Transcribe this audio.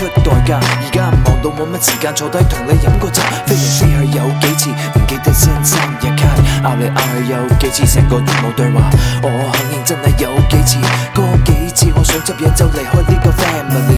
出代價。而家忙到冇乜時間坐低同你飲個茶，飛嚟飛去有幾次，唔記得 send 生日卡，拗嚟拗去有幾次，成個月冇對話。我肯認真係有幾次，嗰幾次我想執嘢就離開呢個 family，